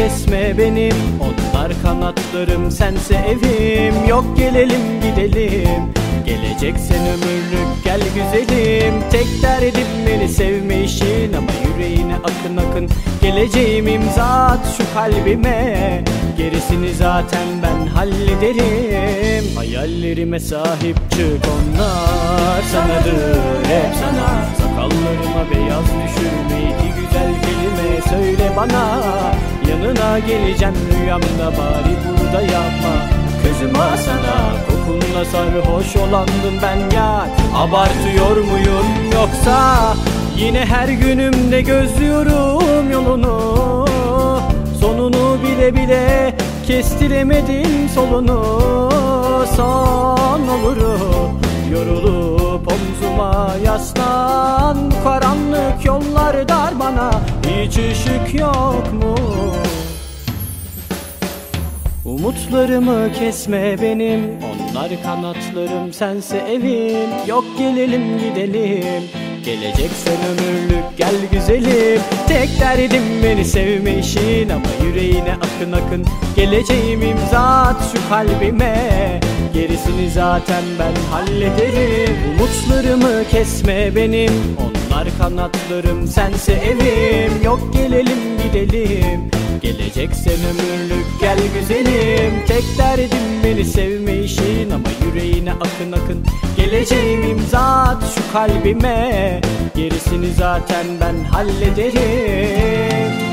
kesme benim, onlar kanatlarım sense evim. Yok gelelim gidelim, geleceksen ömürlük gel güzelim. Tek derdim beni sevme işin, ama yüreğine akın akın geleceğim imza at şu kalbime. Gerisini zaten ben hallederim. Hayallerime sahip çık, onlar sanadır hep sana. Sakallarıma beyaz düşürme, iki güzel kelime söyle bana. Yanına geleceğim rüyamda, bari burada yapma. Kızıma sana kokunla sarhoş olandım ben ya. Abartıyor muyum yoksa yine her günümde gözlüyorum yolunu. Sonunu bile bile kestiremedim solunu. Son olurum yorulup omzuma yaslan. Karanlık yollar dar bana, hiç ışık yok mu? Umutlarımı kesme benim, onlar kanatlarım sense evim. Yok gelelim gidelim, geleceksen ömürlük gel güzelim. Tek derdim beni sevme işin, ama yüreğine akın akın geleceğim imza at şu kalbime. Gerisini zaten ben hallederim. Umutlarımı kesme benim, onlar kanatlarım sense evim. Yok gelelim gidelim, geleceksen ömürlük gel güzelim. Tek derdim beni sevme işin, ama yüreğine akın akın geleceğim imza at şu kalbime. Gerisini zaten ben hallederim.